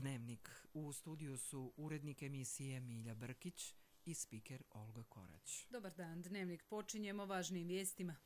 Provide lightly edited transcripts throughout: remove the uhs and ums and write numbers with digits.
Dnevnik. U studiju su urednik emisije Milja Brkić i spiker Olga Korać. Dobar dan, Dnevnik počinjemo važnim vijestima.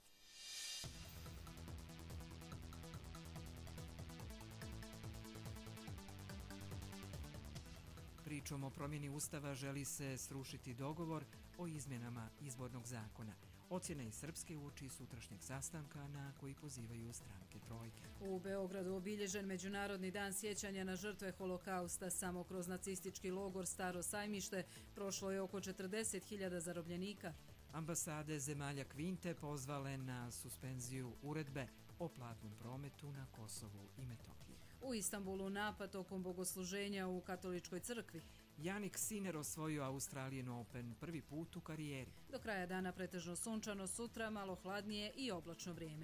Pričom o promjeni Ustava želi se srušiti dogovor o izmjenama izbornog zakona. Ocjena iz Srpske uoči sutrašnjeg sastanka na koji pozivaju stranke trojke. U Beogradu obilježen Međunarodni dan sjećanja na žrtve holokausta. Samo kroz nacistički logor Staro Sajmište prošlo je oko 40.000 zarobljenika. Ambasade zemalja Kvinte pozvale na suspenziju uredbe o platnom prometu na Kosovu i Metohiji. U Istanbulu napad tokom bogosluženja u katoličkoj crkvi. Jannik Sinner osvojio Australian Open prvi put u karijeri. Do kraja dana pretežno sunčano, sutra malo hladnije i oblačno vrijeme.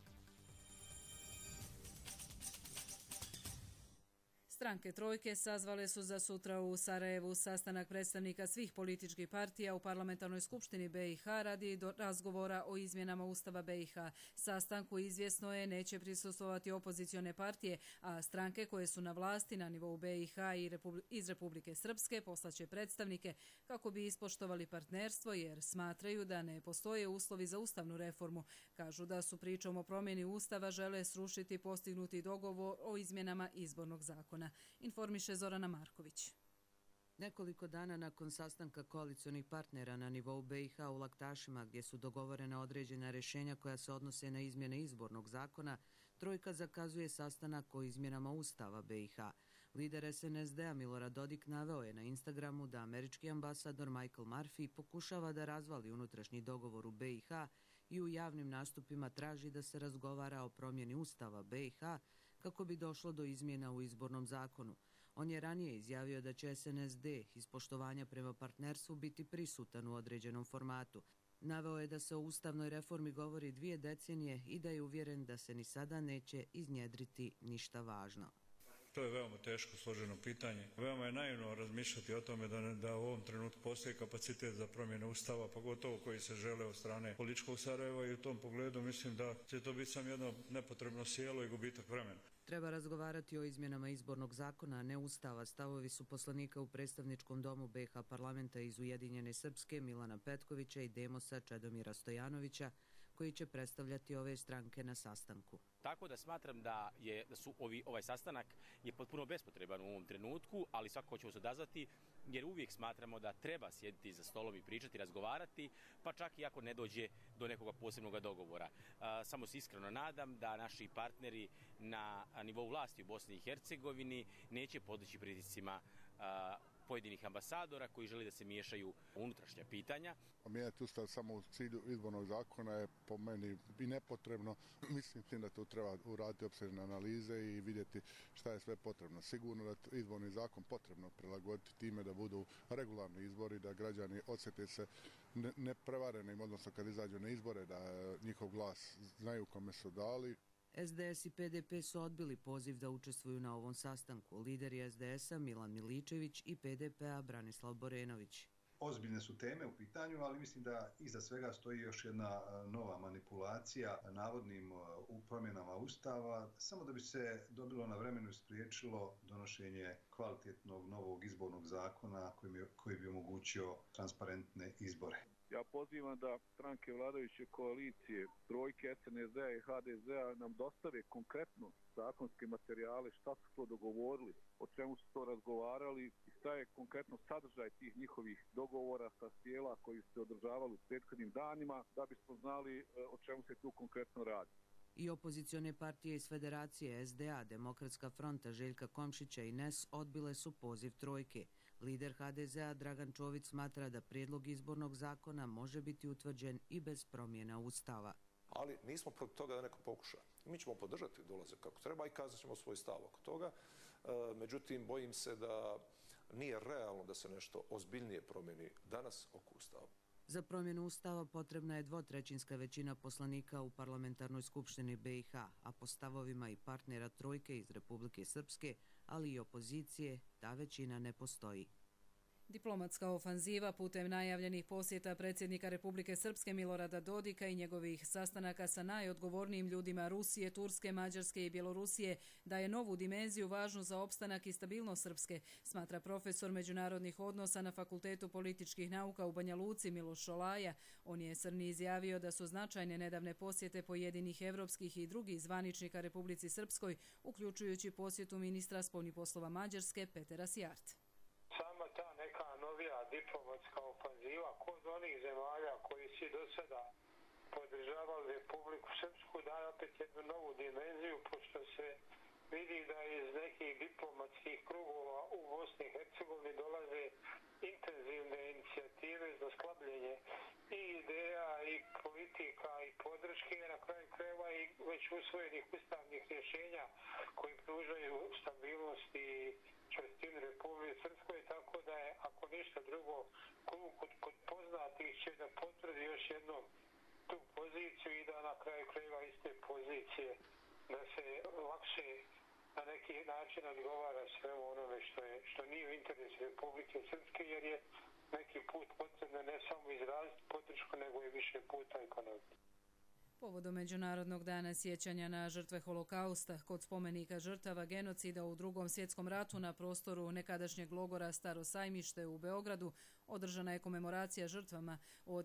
Stranke trojke sazvale su za sutra u Sarajevu sastanak predstavnika svih političkih partija u Parlamentarnoj skupštini BiH radi razgovora o izmjenama Ustava BiH. Sastanku izvjesno je neće prisustvovati opozicione partije, a stranke koje su na vlasti na nivou BiH i iz Republike Srpske poslaće predstavnike kako bi ispoštovali partnerstvo jer smatraju da ne postoje uslovi za ustavnu reformu. Kažu da su pričom o promjeni Ustava žele srušiti postignuti dogovor o izmjenama izbornog zakona. Informiše Zorana Marković. Nekoliko dana nakon sastanka koalicionih partnera na nivou BiH u Laktašima, gdje su dogovorena određena rješenja koja se odnose na izmjene izbornog zakona, trojka zakazuje sastanak o izmjenama Ustava BiH. Lider SNSD-a Milorad Dodik naveo je na Instagramu da američki ambasador Michael Murphy pokušava da razvali unutrašnji dogovor u BiH i u javnim nastupima traži da se razgovara o promjeni Ustava BiH kako bi došlo do izmjena u izbornom zakonu. On je ranije izjavio da će SNSD iz poštovanja prema partnerstvu biti prisutan u određenom formatu. Naveo je da se o ustavnoj reformi govori 2 decenije i da je uvjeren da se ni sada neće iznjedriti ništa važno. To je veoma teško složeno pitanje. Veoma je naivno razmišljati o tome da u ovom trenutku postoji kapacitet za promjenu Ustava, pogotovo koji se žele od strane političkog Sarajeva i u tom pogledu mislim da će to biti samo jedno nepotrebno sjelo i gubitak vremena. Treba razgovarati o izmjenama izbornog zakona, a ne Ustava. Stavovi su poslanika u predstavničkom domu BiH parlamenta iz Ujedinjene Srpske Milana Petkovića i Demosa Čedomira Stojanovića, koji će predstavljati ove stranke na sastanku. Tako da smatram da su ovaj sastanak je potpuno bespotreban u ovom trenutku, ali svakako ćemo se odazvati jer uvijek smatramo da treba sjediti za stolom i pričati, razgovarati, pa čak i ako ne dođe do nekoga posebnog dogovora. Samo se iskreno nadam da naši partneri na nivou vlasti u Bosni i Hercegovini neće podleći pritiscima pojedinih ambasadora koji žele da se miješaju u unutrašnja pitanja. Mijenjati Ustav samo u cilju izbornog zakona je po meni i nepotrebno. Mislim da to treba uraditi opsežne analize i vidjeti šta je sve potrebno. Sigurno da izborni zakon potrebno prilagoditi time da budu regularni izbori, da građani osjete se neprevarenim, odnosno kad izađu na izbore, da njihov glas znaju kome su dali. SDS i PDP su odbili poziv da učestvuju na ovom sastanku. Lideri SDS-a Milan Miličević i PDP-a Branislav Borenović. Ozbiljne su teme u pitanju, ali mislim da iza svega stoji još jedna nova manipulacija navodnim promjenama Ustava, samo da bi se dobilo na vremenu i spriječilo donošenje kvalitetnog novog izbornog zakona koji bi omogućio transparentne izbore. Ja pozivam da stranke vladajuće koalicije, trojke, SNSD-a i HDZ-a nam dostave konkretno zakonske materijale, šta su to dogovorili, o čemu su to razgovarali i šta je konkretno sadržaj tih njihovih dogovora sa sjela koji su se održavali u prethodnim danima, da bismo znali o čemu se tu konkretno radi. I opozicione partije iz Federacije SDA, Demokratska fronta Željka Komšića i NES odbile su poziv trojke. Lider HDZ-a Dragan Čović smatra da prijedlog izbornog zakona može biti utvrđen i bez promjena Ustava. Ali nismo protiv toga da neko pokuša. Mi ćemo podržati dolazak kako treba i kazat ćemo svoj stav oko toga. Međutim, bojim se da nije realno da se nešto ozbiljnije promijeni danas oko Ustava. Za promjenu Ustava potrebna je 2/3 većina poslanika u Parlamentarnoj skupštini BiH, a po stavovima i partnera trojke iz Republike Srpske, ali i opozicije, ta većina ne postoji. Diplomatska ofanziva putem najavljenih posjeta predsjednika Republike Srpske Milorada Dodika i njegovih sastanaka sa najodgovornijim ljudima Rusije, Turske, Mađarske i Bjelorusije daje novu dimenziju važnu za opstanak i stabilnost Srpske, smatra profesor međunarodnih odnosa na Fakultetu političkih nauka u Banja Luci Miloš Šolaja. On je Srni izjavio da su značajne nedavne posjete pojedinih evropskih i drugih zvaničnika Republici Srpskoj, uključujući posjetu ministra spoljnih poslova Mađarske Petera Sjart. Diplomatska ofanziva kod onih zemalja koji su do sada podržavali Republiku Srpsku daje opet jednu novu dimenziju, pošto se vidi da iz nekih diplomatskih krugova u Bosni i Hercegovini dolaze intenzivne inicijative za slabljenje i ideja i politika i podrške, na kraju krajeva i već usvojenih ustavnih rješenja koji pružaju stabilnost i čvrstinu Republike Srpskoj, tako da je, ako ništa drugo, klub kod poznatih će da potvrdi još jednom tu poziciju i da na kraju krajeva iz te pozicije da se lakše na neki način odgovara svemu onome što nije u interesu Republike Srpske, jer je neki put potrebno ne samo izraziti podršku, nego i više puta i ponoviti. Povodom Međunarodnog dana sjećanja na žrtve holokausta kod spomenika žrtava genocida u Drugom svjetskom ratu na prostoru nekadašnjeg logora Staro Sajmište u Beogradu održana je komemoracija žrtvama. Od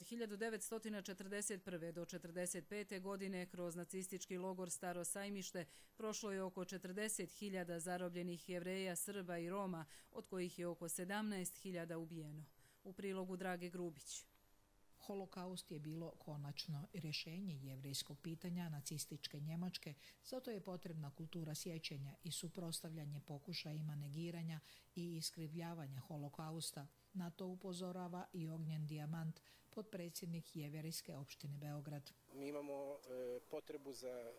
1941. do 1945. godine kroz nacistički logor Staro Sajmište prošlo je oko 40.000 zarobljenih Jevreja, Srba i Roma, od kojih je oko 17.000 ubijeno. U prilogu Drage Grubić. Holokaust je bilo konačno rješenje jevrejskog pitanja nacističke Njemačke, zato je potrebna kultura sjećanja i suprotstavljanje pokušajima negiranja i iskrivljavanja holokausta. Na to upozorava i Ognjen Dijamant, potpredsjednik Jevrejske opštine Beograd. Mi imamo potrebu za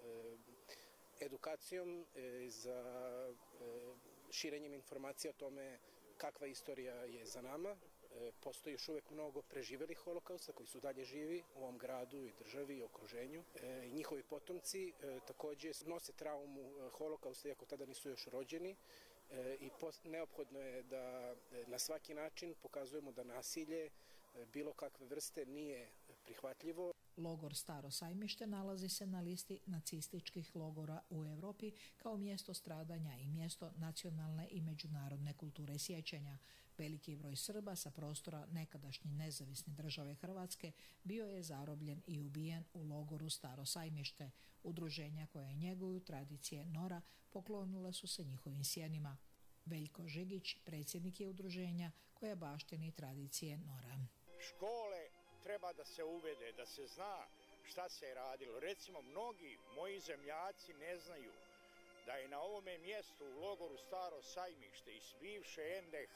edukacijom, za širenjem informacija o tome kakva istorija je za nama. Postoji još uvijek mnogo preživjelih holokausta koji su dalje živi u ovom gradu i državi i okruženju. Njihovi potomci također nose traumu holokausta, iako tada nisu još rođeni, i neophodno je da na svaki način pokazujemo da nasilje bilo kakve vrste nije prihvatljivo. Logor Staro Sajmište nalazi se na listi nacističkih logora u Europi kao mjesto stradanja i mjesto nacionalne i međunarodne kulture sjećanja. Veliki broj Srba sa prostora nekadašnje nezavisne države Hrvatske bio je zarobljen i ubijen u logoru Staro Sajmište. Udruženja koje njeguju tradicije Nora poklonile su se njihovim sjenima. Veljko Žigić, predsjednik je udruženja koja baštini tradicije Nora. Škole treba da se uvede, da se zna šta se je radilo. Recimo, mnogi moji zemljaci ne znaju da je na ovome mjestu u logoru Staro Sajmište iz bivše NDH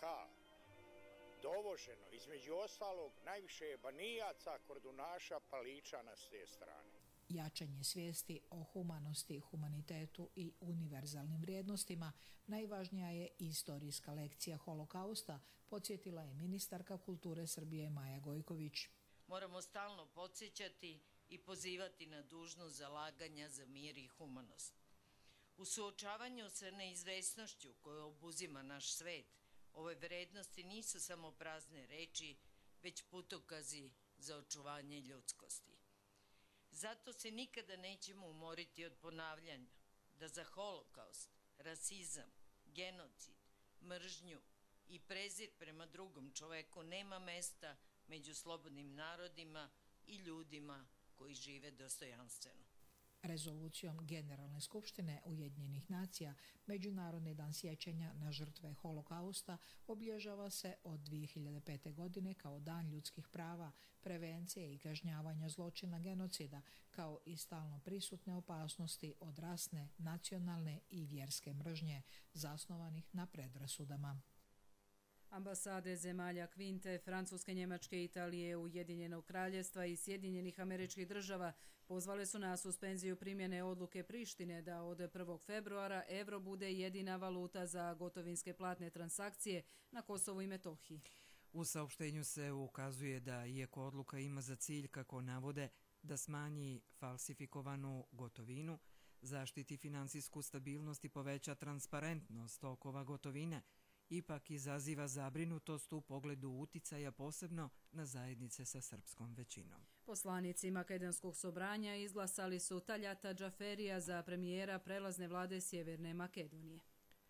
dovoženo, između ostalog, najviše je banijaca, kordunaša, paličana s te strane. Jačanje svijesti o humanosti, humanitetu i univerzalnim vrijednostima najvažnija je istorijska lekcija holokausta, podsjetila je ministarka kulture Srbije Maja Gojković. Moramo stalno podsjećati i pozivati na dužnost zalaganja za mir i humanost. U suočavanju sa neizvesnošću koju obuzima naš svet, ove vrednosti nisu samo prazne reči, već putokazi za očuvanje ljudskosti. Zato se nikada nećemo umoriti od ponavljanja da za holokaust, rasizam, genocid, mržnju i prezir prema drugom čoveku nema mesta među slobodnim narodima i ljudima koji žive dostojanstveno. Rezolucijom Generalne skupštine Ujedinjenih nacija Međunarodni dan sjećanja na žrtve holokausta obilježava se od 2005. godine kao dan ljudskih prava, prevencije i kažnjavanja zločina genocida, kao i stalno prisutne opasnosti od rasne, nacionalne i vjerske mržnje zasnovanih na predrasudama. Ambasade zemalja Kvinte, Francuske, Njemačke, Italije, Ujedinjenog kraljevstva i Sjedinjenih Američkih Država pozvale su na suspenziju primjene odluke Prištine da od 1. februara evro bude jedina valuta za gotovinske platne transakcije na Kosovu i Metohiji. U saopštenju se ukazuje da, iako odluka ima za cilj, kako navode, da smanji falsifikovanu gotovinu, zaštiti finansijsku stabilnost i poveća transparentnost tokova gotovine, ipak izaziva zabrinutost u pogledu uticaja posebno na zajednice sa srpskom većinom. Poslanici Makedonskog sobranja izglasali su Taljata Džaferija za premijera prelazne vlade Sjeverne Makedonije.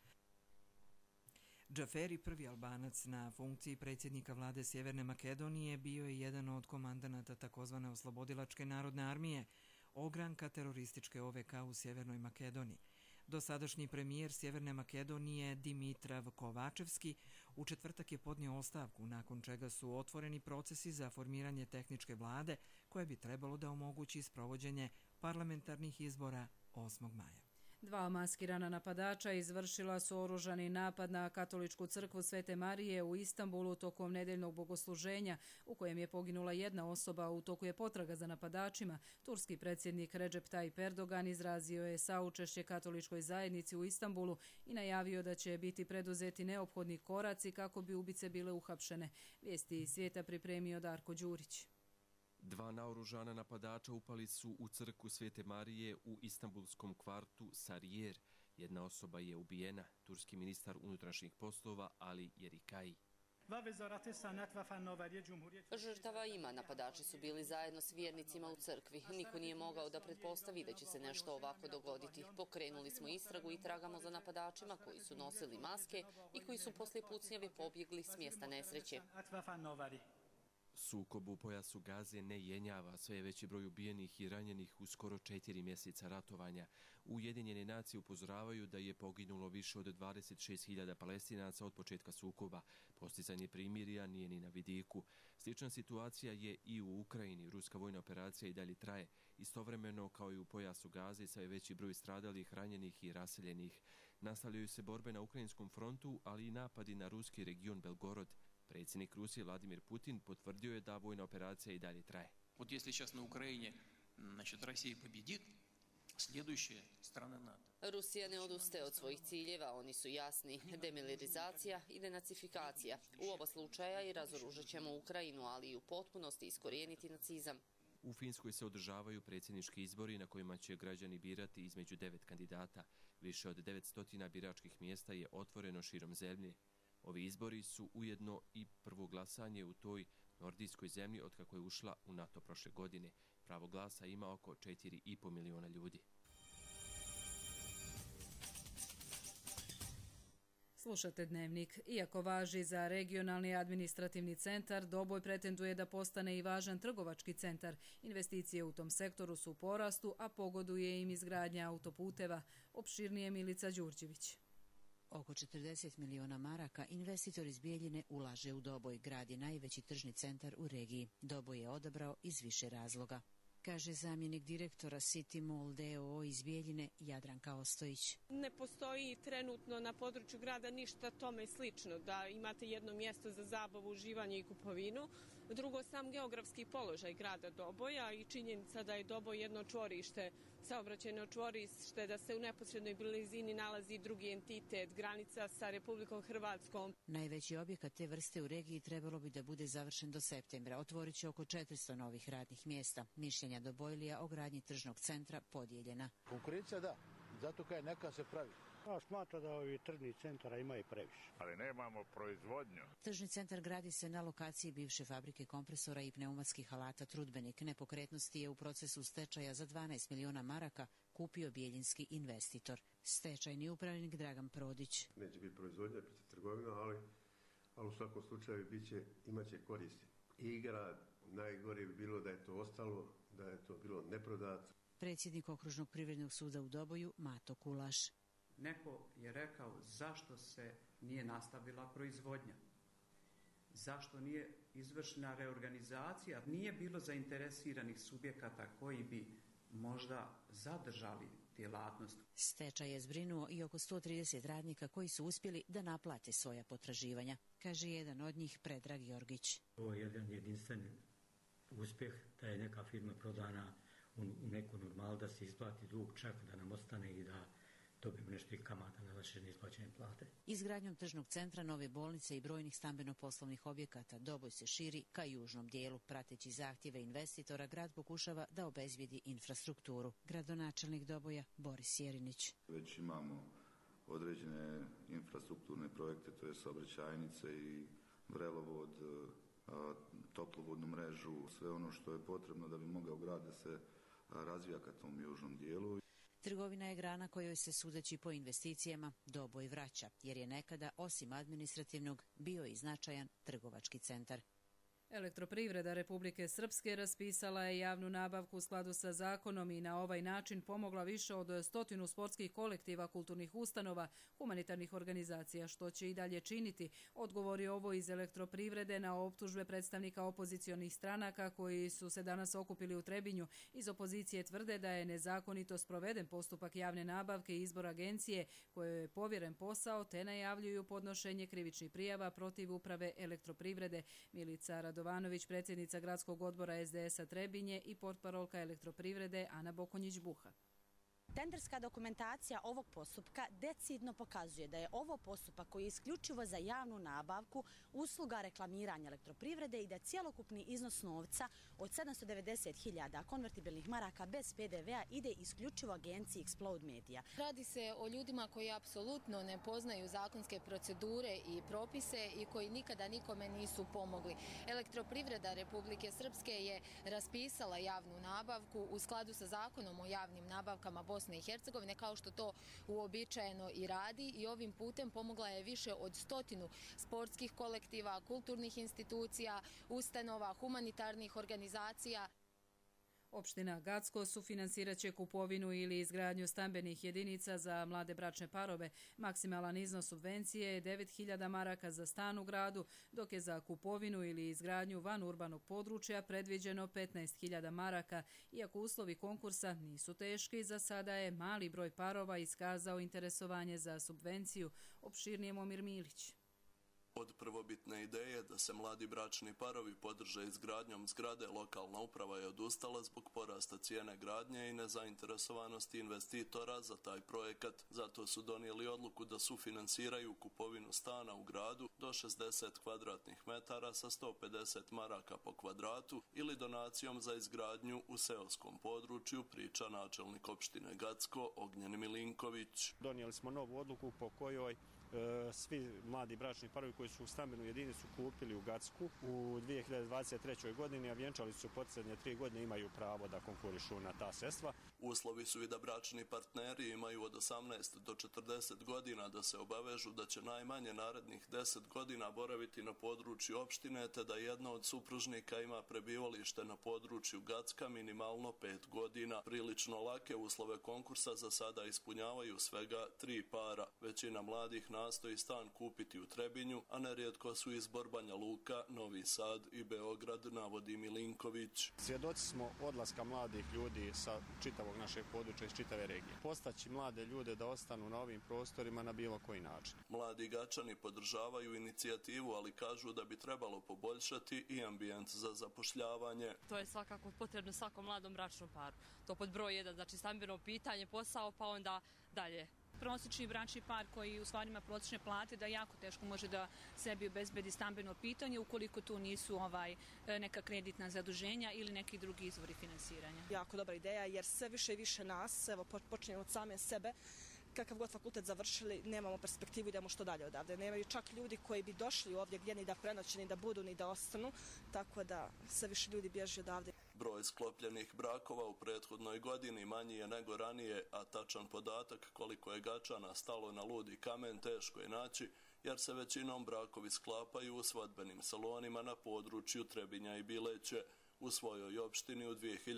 Džaferi, prvi Albanac na funkciji predsjednika vlade Sjeverne Makedonije, bio je jedan od komandanata takozvane Oslobodilačke narodne armije, ogranka terorističke OVK u Sjevernoj Makedoniji. Dosadašnji premijer Sjeverne Makedonije Dimitrav Kovačevski u četvrtak je podnio ostavku, nakon čega su otvoreni procesi za formiranje tehničke vlade koje bi trebalo da omogući sprovođenje parlamentarnih izbora 8. maja. 2 maskirana napadača izvršila su oružani napad na katoličku crkvu Svete Marije u Istanbulu tokom nedeljnog bogosluženja, u kojem je poginula jedna osoba. U toku je potraga za napadačima. Turski predsjednik Recep Tayyip Erdogan izrazio je saučešće katoličkoj zajednici u Istanbulu i najavio da će biti preduzeti neophodni koraci kako bi ubice bile uhapšene. Vijesti iz svijeta pripremio Darko Đurić. 2 naoružana napadača upali su u crkvu Svete Marije u istanbulskom kvartu Sarıyer. Jedna osoba je ubijena, turski ministar unutrašnjih poslova Ali Yerikay. Žrtava ima, napadači su bili zajedno s vjernicima u crkvi. Niko nije mogao da pretpostavi da će se nešto ovako dogoditi. Pokrenuli smo istragu i tragamo za napadačima koji su nosili maske i koji su poslije pucnjave pobjegli s mjesta nesreće. Sukob u pojasu Gaze ne jenjava, sve je veći broj ubijenih i ranjenih u skoro 4 mjeseca ratovanja. Ujedinjene nacije upozoravaju da je poginulo više od 26.000 Palestinaca od početka sukoba. Postizanje primirja nije ni na vidiku. Slična situacija je i u Ukrajini. Ruska vojna operacija i dalje traje. Istovremeno, kao i u pojasu Gaze, sve je veći broj stradalih, ranjenih i raseljenih. Nastavljaju se borbe na ukrajinskom frontu, ali i napadi na ruski region Belgorod. Predsjednik Rusije Vladimir Putin potvrdio je da vojna operacija i dalje traje. Вот если сейчас на Украине, значит, Россия победит, следующая страна НАТО. Rusija ne odustaje od svojih ciljeva, oni su jasni: demilitarizacija i denacifikacija. U oba slučaja i razoružat ćemo Ukrajinu, ali i u potpunosti iskorijeniti nacizam. U Finskoj se održavaju predsjednički izbori na kojima će građani birati između 9 kandidata. Više od 900 biračkih mjesta je otvoreno širom zemlje. Ovi izbori su ujedno i prvo glasanje u toj nordijskoj zemlji otkako je ušla u NATO prošle godine. Pravo glasa ima oko 4,5 miliona ljudi. Slušate Dnevnik. Iako važi za regionalni administrativni centar, Doboj pretenduje da postane i važan trgovački centar. Investicije u tom sektoru su u porastu, a pogoduje im izgradnja autoputeva. Opširnije Milica Đurđević. Oko 40 miliona maraka investitor iz Bijeljine ulaže u Doboj. Grad je najveći tržni centar u regiji. Doboj je odabrao iz više razloga, kaže zamjenik direktora City Mall d.o.o. iz Bijeljine Jadranka Ostojić. Ne postoji trenutno na području grada ništa tome slično, da imate jedno mjesto za zabavu, uživanje i kupovinu. Drugo, sam geografski položaj grada Doboja i činjenica da je Doboj jedno čvorište, saobraćajno čvorište, da se u neposrednoj blizini nalazi drugi entitet, granica sa Republikom Hrvatskom. Najveći objekat te vrste u regiji trebalo bi da bude završen do septembra. Otvorit će oko 400 novih radnih mjesta. Mišljenja Dobojlija o gradnji tržnog centra podijeljena. Konkurencija da, zato kaj neka se pravi. Ja smatram da ovi tržni centara ima i previše. Ali nemamo proizvodnju. Tržni centar gradi se na lokaciji bivše fabrike kompresora i pneumatskih alata Trudbenik. Nepokretnosti je u procesu stečaja za 12 miliona maraka kupio bijeljinski investitor. Stečajni upravnik Dragan Prodić. Neće biti proizvodnja, biti trgovina, ali u svakom slučaju imaće koristi. I grad, najgore bi bilo da je to ostalo, da je to bilo neprodato. Predsjednik Okružnog privrednog suda u Doboju Mato Kulaš. Neko je rekao zašto se nije nastavila proizvodnja, zašto nije izvršena reorganizacija, nije bilo zainteresiranih subjekata koji bi možda zadržali djelatnost. Stečaj je zbrinuo i oko 130 radnika koji su uspjeli da naplate svoja potraživanja, kaže jedan od njih Predrag Jorgić. Ovo je jedan jedinstven uspjeh da je neka firma prodana u neku normalu, da se isplati dug, čak da nam ostane i da dobijemo nešto i kamata na naše neisplaćene plate. Izgradnjom tržnog centra, nove bolnice i brojnih stambeno-poslovnih objekata Doboj se širi ka južnom dijelu. Prateći zahtjeve investitora, grad pokušava da obezbijedi infrastrukturu. Gradonačelnik Doboja Boris Jerinić. Već imamo određene infrastrukturne projekte, to je saobraćajnice i vrelovod, toplovodnu mrežu, sve ono što je potrebno da bi mogao grad da se razvija ka tom južnom dijelu. Trgovina je grana kojoj se, sudeći po investicijama, Doboj vraća, jer je nekada, osim administrativnog, bio i značajan trgovački centar. Elektroprivreda Republike Srpske raspisala je javnu nabavku u skladu sa zakonom i na ovaj način pomogla više od 100 sportskih kolektiva, kulturnih ustanova, humanitarnih organizacija, što će i dalje činiti, odgovori ovo iz Elektroprivrede na optužbe predstavnika opozicionih stranaka koji su se danas okupili u Trebinju. Iz opozicije tvrde da je nezakonito sproveden postupak javne nabavke i izbor agencije kojoj je povjeren posao, te najavljuju podnošenje krivičnih prijava protiv uprave Elektroprivrede. Milica Radovanović, predsjednica gradskog odbora SDS-a Trebinje, i portparolka Elektroprivrede Ana Bokonjić-Buha. Tenderska dokumentacija ovog postupka decidno pokazuje da je ovo postupak koji je isključivo za javnu nabavku usluga reklamiranja Elektroprivrede i da cjelokupni iznos novca od 790.000 konvertibilnih maraka bez PDV-a ide isključivo agenciji Explode Media. Radi se o ljudima koji apsolutno ne poznaju zakonske procedure i propise i koji nikada nikome nisu pomogli. Elektroprivreda Republike Srpske je raspisala javnu nabavku u skladu sa zakonom o javnim nabavkama Bosne i Hercegovine, kao što to uobičajeno i radi, i ovim putem pomogla je više od 100 sportskih kolektiva, kulturnih institucija, ustanova, humanitarnih organizacija. Opština Gacko sufinansirat će kupovinu ili izgradnju stambenih jedinica za mlade bračne parove. Maksimalan iznos subvencije je 9.000 maraka za stan u gradu, dok je za kupovinu ili izgradnju van urbanog područja predviđeno 15.000 maraka. Iako uslovi konkursa nisu teški, za sada je mali broj parova iskazao interesovanje za subvenciju. Opširnije Momir Milić. Od prvobitne ideje da se mladi bračni parovi podrže izgradnjom zgrade, lokalna uprava je odustala zbog porasta cijene gradnje i nezainteresovanosti investitora za taj projekat. Zato su donijeli odluku da sufinansiraju kupovinu stana u gradu do 60 kvadratnih metara sa 150 maraka po kvadratu ili donacijom za izgradnju u seoskom području, priča načelnik opštine Gacko Ognjen Milinković. Donijeli smo novu odluku po kojoj svi mladi bračni parovi koji su stambenu jedinicu kupili u Gacku u 2023. godini, a vjenčali su posljednje 3 godine, imaju pravo da konkurišu na ta sredstva. Uslovi su i da bračni partneri imaju od 18 do 40 godina da se obavežu da će najmanje narednih 10 godina boraviti na području opštine, te da jedno od supružnika ima prebivalište na području Gacka minimalno 5 godina. Prilično lake uslove konkursa za sada ispunjavaju svega 3 para. Većina mladih nastoji stan kupiti u Trebinju, a nerijetko su izbor Banja Luka, Novi Sad i Beograd, navodi Milinković. Svjedoci smo odlaska mladih ljudi sa čitavog našeg područja, iz čitave regije. Postaći mlade ljude da ostanu na ovim prostorima na bilo koji način. Mladi Gačani podržavaju inicijativu, ali kažu da bi trebalo poboljšati i ambijent za zapošljavanje. To je svakako potrebno svakom mladom bračnom paru. To pod broj 1, znači stambeno pitanje, posao, pa onda dalje. Prosječni bračni par koji u stvari ima prosječne plate da jako teško može da sebi obezbedi stambeno pitanje ukoliko tu nisu neka kreditna zaduženja ili neki drugi izvori finansiranja. Jako dobra ideja jer sve više i više nas, evo počinjemo od same sebe, kakav god fakultet završili, nemamo perspektivu, idemo što dalje odavde. Nemaju čak ljudi koji bi došli ovdje gdje ni da prenoće, ni da budu, ni da ostanu, tako da sve više ljudi bježi odavde. Broj sklopljenih brakova u prethodnoj godini manji je nego ranije, a tačan podatak koliko je Gačana stalo na ludi kamen teško je naći, jer se većinom brakovi sklapaju u svadbenim salonima na području Trebinja i Bileće. U svojoj opštini u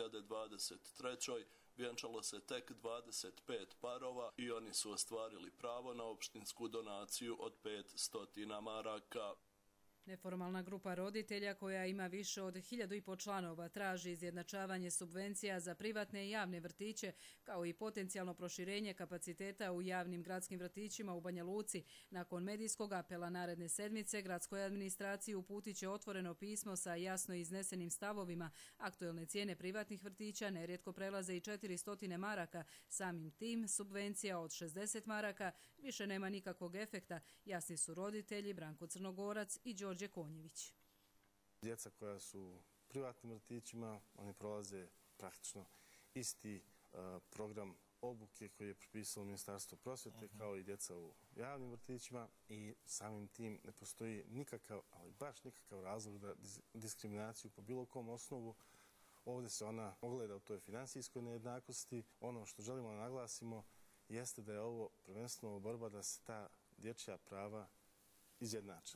2023. vjenčalo se tek 25 parova i oni su ostvarili pravo na opštinsku donaciju od 500 maraka. Neformalna grupa roditelja koja ima više od 1.500 članova traži izjednačavanje subvencija za privatne i javne vrtiće, kao i potencijalno proširenje kapaciteta u javnim gradskim vrtićima u Banja Luci. Nakon medijskog apela naredne sedmice, gradskoj administraciji uputit će otvoreno pismo sa jasno iznesenim stavovima. Aktuelne cijene privatnih vrtića nerijetko prelaze i 400 maraka. Samim tim, subvencija od 60 maraka više nema nikakvog efekta. Jasni su roditelji Branko Crnogorac i Đorđe Konjević. Djeca koja su u privatnim vrtićima, oni prolaze praktično isti program obuke koje je propisalo Ministarstvo prosvjete, kao i djeca u javnim vrtićima, i samim tim ne postoji nikakav, ali baš nikakav razlog da diskriminaciju po bilo kom osnovu. Ovdje se ona ogleda u toj finansijskoj nejednakosti. Ono što želimo da naglasimo jeste da je ovo prvenstveno borba da se ta dječja prava izjednače.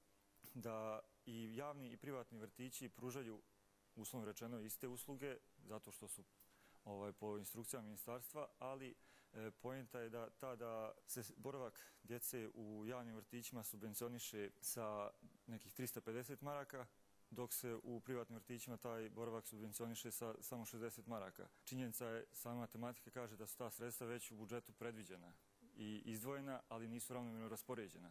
Da i javni i privatni vrtići pružaju, uslovno rečeno, iste usluge, zato što su po instrukcijama ministarstva, ali poenta je da se boravak djece u javnim vrtićima subvencioniše sa nekih 350 maraka, dok se u privatnim vrtićima taj boravak subvencioniše sa samo 60 maraka. Činjenica je, sama matematika kaže da su ta sredstva već u budžetu predviđena i izdvojena, ali nisu ravnomjerno raspoređena.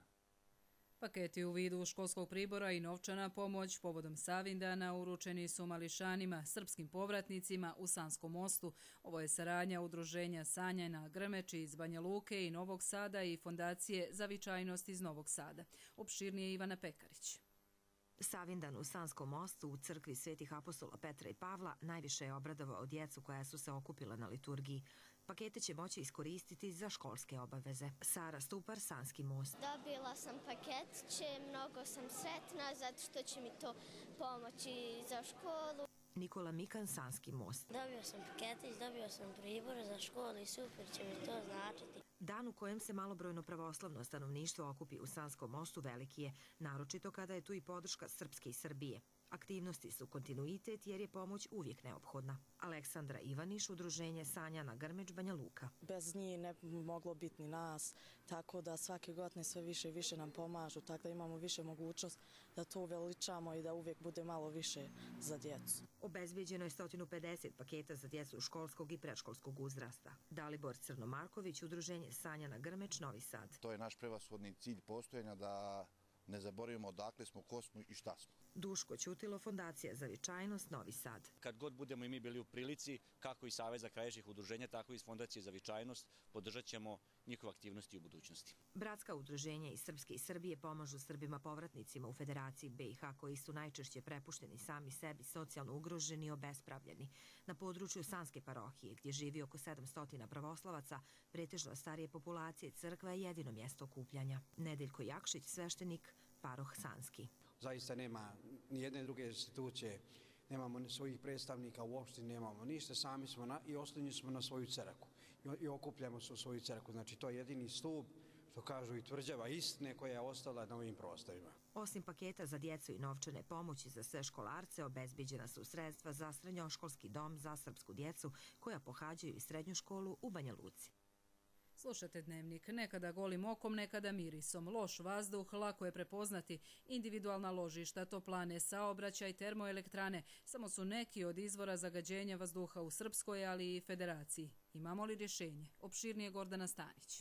Paketi u vidu školskog pribora i novčana pomoć povodom Savindana uručeni su mališanima, srpskim povratnicima u Sanskom Mostu. Ovo je saradnja udruženja Sanja na Grmeči iz Banja Luke i Novog Sada i Fondacije za vičajnost iz Novog Sada. Opširnije Ivana Pekarić. Savindan u Sanskom Mostu u crkvi Svetih apostola Petra i Pavla najviše je obradovao djecu koja su se okupila na liturgiji. Pakete će moći iskoristiti za školske obaveze. Sara Stupar, Sanski most. Dobila sam paketiće, mnogo sam sretna zato što će mi to pomoći za školu. Nikola Mikan, Sanski most. Dobio sam paketić, dobio sam pribor za školu i super će mi to značiti. Dan u kojem se malobrojno pravoslavno stanovništvo okupi u Sanskom mostu veliki je, naročito kada je tu i podrška Srpske i Srbije. Aktivnosti su kontinuitet jer je pomoć uvijek neophodna. Aleksandra Ivaniš, udruženje Sanja na Grmeč, Banja Luka. Bez njih ne bi moglo biti ni nas, tako da svake godine sve više i više nam pomažu, tako da imamo više mogućnost da to uveličamo i da uvijek bude malo više za djecu. Obezbeđeno je 150 paketa za djecu školskog i predškolskog uzrasta. Dalibor Crnomarković, udruženje Sanja na Grmeč, Novi Sad. To je naš prevashodni cilj postojanja, da ne zaboravimo odakle smo, ko smo i šta smo. Duško Ćutilo, Fondacija za vičajnost, Novi Sad. Kad god budemo i mi bili u prilici, kako i Saveza krajiških udruženja, tako i iz Fondacije za vičajnost, podržat ćemo njihove aktivnosti u budućnosti. Bratska udruženja iz Srpske i Srbije pomažu Srbima povratnicima u Federaciji BiH koji su najčešće prepušteni sami sebi, socijalno ugroženi i obespravljeni. Na području Sanske parohije, gdje živi oko 700 pravoslavaca, pretežno starije populacije, crkva je jedino mjesto okupljanja. Nedeljko Jakšić, sveštenik, paroh Sanski. Zaista nema ni jedne druge institucije, nemamo svojih predstavnika u opštini, nemamo ništa, sami smo i oslonjeni smo na svoju crkvu i okupljamo se u svoju crkvu. Znači to je jedini stup, što kažu i tvrđava istine koja je ostala na ovim prostorima. Osim paketa za djecu i novčane pomoći za sve školarce, obezbeđena su sredstva za srednjoškolski dom za srpsku djecu koja pohađaju i srednju školu u Banja Luci. Slušajte Dnevnik, nekada golim okom, nekada mirisom. Loš vazduh lako je prepoznati. Individualna ložišta, toplane, saobraćaj, termoelektrane samo su neki od izvora zagađenja vazduha u Srpskoj, ali i Federaciji. Imamo li rješenje? Opširnije Gordana Stanić.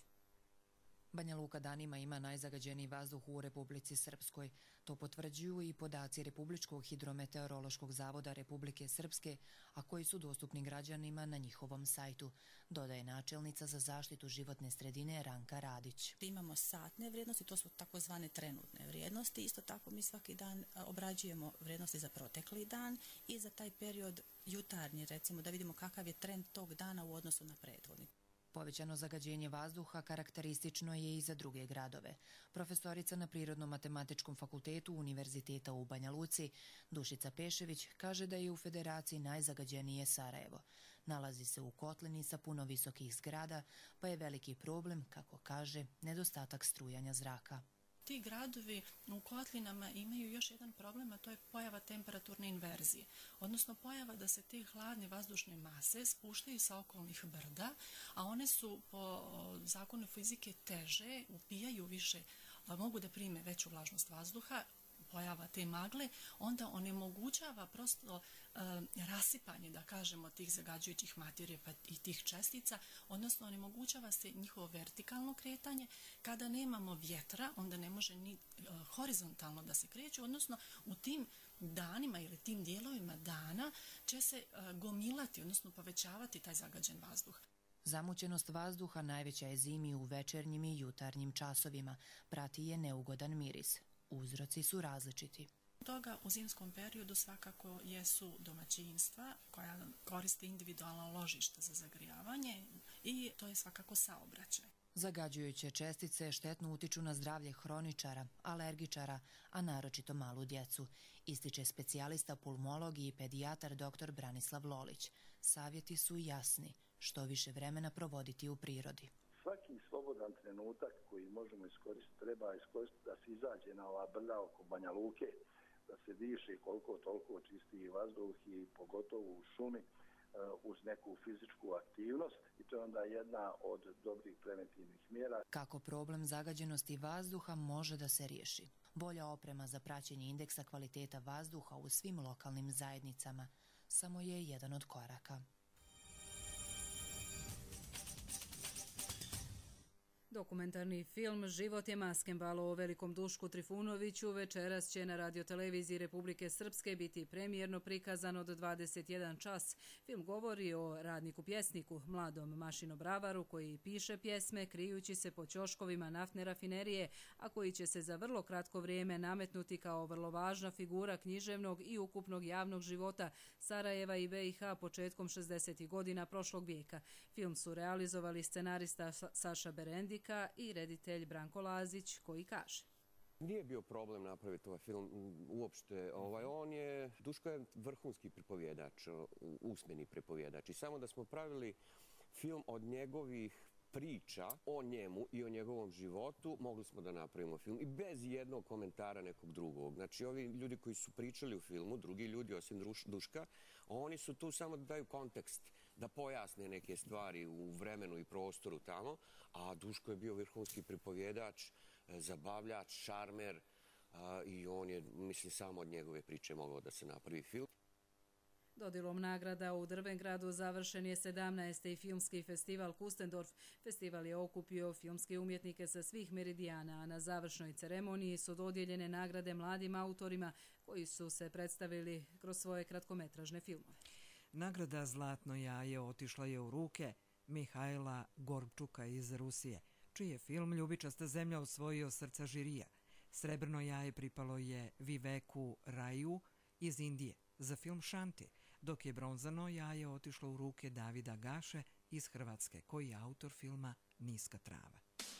Banja Luka danima ima najzagađeniji vazduh u Republici Srpskoj. To potvrđuju i podaci Republičkog hidrometeorološkog zavoda Republike Srpske, a koji su dostupni građanima na njihovom sajtu, dodaje načelnica za zaštitu životne sredine Ranka Radić. Imamo satne vrijednosti, to su takozvane trenutne vrijednosti. Isto tako mi svaki dan obrađujemo vrijednosti za protekli dan i za taj period jutarnji, recimo da vidimo kakav je trend tog dana u odnosu na prethodni. Povećano zagađenje vazduha karakteristično je i za druge gradove. Profesorica na Prirodno-matematičkom fakultetu Univerziteta u Banja Luci, Dušica Pešević, kaže da je u Federaciji najzagađenije Sarajevo. Nalazi se u kotlini sa puno visokih zgrada, pa je veliki problem, kako kaže, nedostatak strujanja zraka. Ti gradovi u kotlinama imaju još jedan problem, a to je pojava temperaturne inverzije, odnosno pojava da se te hladne vazdušne mase spuštaju sa okolnih brda, a one su po zakonu fizike teže, upijaju više, mogu da prime veću vlažnost vazduha, pojava te magle, onda onemogućava prosto rasipanje, da kažemo, tih zagađujućih materija i tih čestica, odnosno onemogućava se njihovo vertikalno kretanje. Kada nemamo vjetra, onda ne može ni horizontalno da se kreću, odnosno u tim danima ili tim dijelovima dana će se gomilati, odnosno povećavati taj zagađen vazduh. Zamućenost vazduha najveća je zimi u večernjim i jutarnjim časovima, prati je neugodan miris. Uzroci su različiti. Toga u zimskom periodu svakako jesu domaćinstva koja koriste individualna ložišta za zagrijavanje i to je svakako saobraćaj. Zagađujuće čestice štetno utiču na zdravlje hroničara, alergičara, a naročito malu djecu, ističe specijalista pulmolog i pedijatar dr. Branislav Lolić. Savjeti su jasni, što više vremena provoditi u prirodi. Svaki slobodan trenutak koji možemo iskoristiti, treba iskoristiti da se izađe na ova brda oko Banja Luke, da se diše koliko toliko čistiji vazduh i pogotovo u šumi uz neku fizičku aktivnost i to je onda jedna od dobrih preventivnih mjera. Kako problem zagađenosti vazduha može da se riješi? Bolja oprema za praćenje indeksa kvaliteta vazduha u svim lokalnim zajednicama samo je jedan od koraka. Dokumentarni film Život je maskenbal o velikom Dušku Trifunoviću večeras će na radioteleviziji Republike Srpske biti premijerno prikazan od 21 čas. Film govori o radniku pjesniku, mladom mašinobravaru koji piše pjesme krijući se po ćoškovima naftne rafinerije, a koji će se za vrlo kratko vrijeme nametnuti kao vrlo važna figura književnog i ukupnog javnog života Sarajeva i BiH početkom 60. godina prošlog vijeka. Film su realizovali scenarista Saša Berendik i reditelj Branko Lazić koji kaže: Nije bio problem napraviti ovaj film uopšte. Duško je vrhunski pripovjedač, usmeni pripovjedač. I samo da smo pravili film od njegovih priča o njemu i o njegovom životu, mogli smo da napravimo film i bez jednog komentara nekog drugog. Znači, ovi ljudi koji su pričali u filmu, drugi ljudi osim Duška, oni su tu samo da daju kontekst, da pojasne neke stvari u vremenu i prostoru tamo, a Duško je bio vrhunski pripovjedač, zabavljač, šarmer i on je, mislim, samo od njegove priče mogao da se napravi film. Dodjelom nagrada u Drvengradu završen je 17. filmski festival Kustendorf. Festival je okupio filmske umjetnike sa svih meridijana, a na završnoj ceremoniji su dodijeljene nagrade mladim autorima koji su se predstavili kroz svoje kratkometražne filmove. Nagrada Zlatno jaje otišla je u ruke Mihajla Gorbčuka iz Rusije, čiji je film Ljubičasta zemlja osvojio srca žirija. Srebrno jaje pripalo je Viveku Raju iz Indije za film Šanti, dok je bronzano jaje otišlo u ruke Davida Gaše iz Hrvatske, koji je autor filma Niska trava.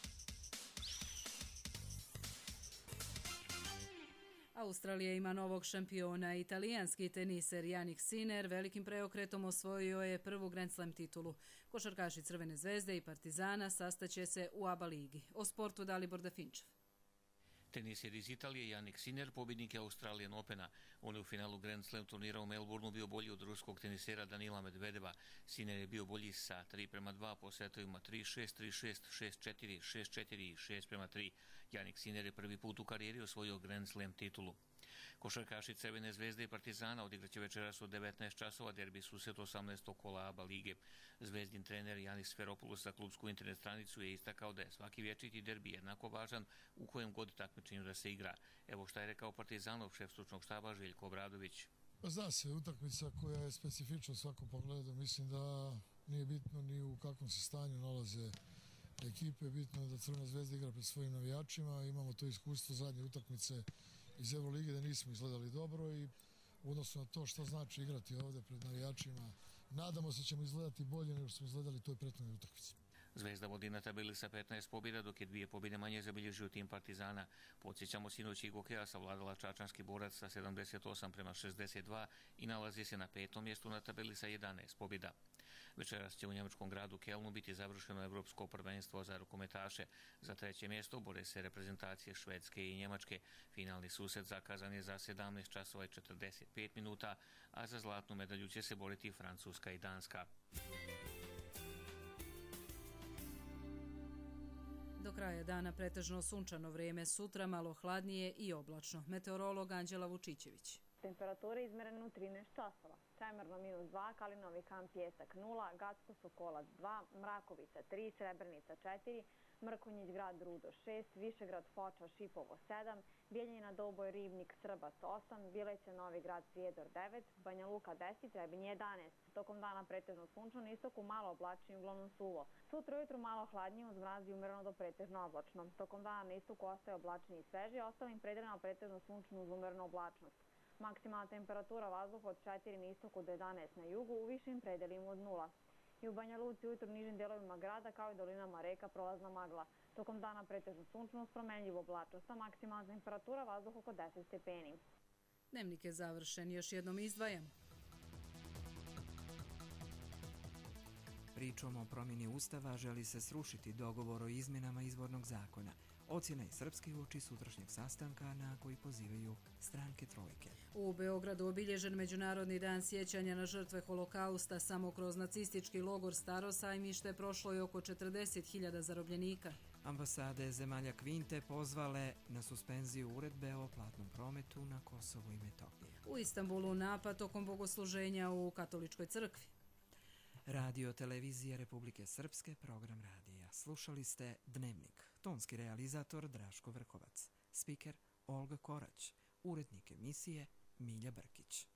Australija ima novog šampiona. Italijanski teniser Jannik Sinner velikim preokretom osvojio je prvu Grand Slam titulu. Košarkaši Crvene zvezde i Partizana sastaće se u ABA ligi. O sportu Dalibor Dafinčev. Teniser iz Italije Jannik Sinner, pobjednik je Australian Opena. On je u finalu Grand Slam turnira u Melbourneu bio bolji od ruskog tenisera Danila Medvedeva. Sinner je bio bolji sa 3:2 po setovima 3-6, 3-6, 6-4, 6-4 i 6:3. Jannik Sinner je prvi put u karijeri osvojio Grand Slam titulu. Košarkaši Crvene zvezde i Partizana odigraće večeras od 19 časova derbi susret 18. kola ABA lige. Zvezdin trener Janis Sferopoulos za klubsku internet stranicu je istakao da je svaki vječiti derbi jednako važan u kojem god takmičenju da se igra. Evo šta je rekao Partizanov šef stručnog štaba Željko Obradović. Zna se, utakmica koja je specifična u svakom pogledu. Mislim da nije bitno ni u kakvom se stanju nalaze ekipe. Bitno je da Crvena zvezda igra pred svojim navijačima. Imamo to iskustvo zadnje utakmice iz Evrolige da nismo izgledali dobro i u odnosu na to što znači igrati ovdje pred navijačima, nadamo se ćemo izgledati bolje nego što smo izgledali toj prethodnoj utakmici. Zvezda vodi na tabeli sa 15 pobjeda, dok je 2 pobjede manje zabilježio tim Partizana. Podsjećamo, sinoć Igokea savladala čačanski Borac sa 78:62 i nalazi se na 5. mjestu na tabeli sa 11 pobjeda. Večeras će u njemačkom gradu Kelnu biti završeno evropsko prvenstvo za rukometaše. Za 3. mjesto bore se reprezentacije Švedske i Njemačke. Finalni susret zakazan je za 17 časova i 45 minuta, a za zlatnu medalju će se boriti Francuska i Danska. Do kraja dana pretežno sunčano vrijeme, sutra malo hladnije i oblačno. Meteorolog Anđela Vučićević. Temperature izmerene u 13 časova. Čemerno -2, Kalinovi Kamp Pijesak 0, Gacko Sokolac 2, Mrakovica 3, Srebrenica 4, Mrkonjić grad Rudo 6, Višegrad Foča Šipovo 7, Bijeljina Doboj Ribnik Srbac 8, Bileća Novi grad Prijedor 9, Banja Luka 10, Trebinje 11. Tokom dana pretežno sunčno, na istoku malo oblačno i uglavnom suvo. Sutra ujutru malo hladnije uz mraz i umereno do pretežno oblačno. Tokom dana na istoku ostaje oblačnije i sveže, ostalim predelima pretežno sunčno uz umerenu oblačnost. Maksimalna temperatura vazduha od 4 na istoku do 11 na jugu, u višim predelima od 0. I u Banja Luci ujutru nižim delovima grada kao i dolinama reka prolazna magla. Tokom dana pretežno sunčno uz promenljivu oblačnost, a maksimalna temperatura vazduha oko 10 stepeni. Dnevnik je završen, još jednom izdvajam. Pričom o promjeni Ustava želi se srušiti dogovor o izmjenama izbornog zakona. Ocjena je srpske uoči sutrašnjeg sastanka na koji pozivaju stranke trojke. U Beogradu obilježen Međunarodni dan sjećanja na žrtve holokausta. Samo kroz nacistički logor Staro sajmište prošlo je oko 40.000 zarobljenika. Ambasade zemalja Kvinte pozvale na suspenziju uredbe o platnom prometu na Kosovu i Metohiji. U Istanbulu napad tokom bogosluženja u katoličkoj crkvi. Radio Televizija Republike Srpske, program radija. Slušali ste Dnevnik. Tonski realizator Draško Vrhovac. Spiker Olga Korać. Urednik emisije Milja Brkić.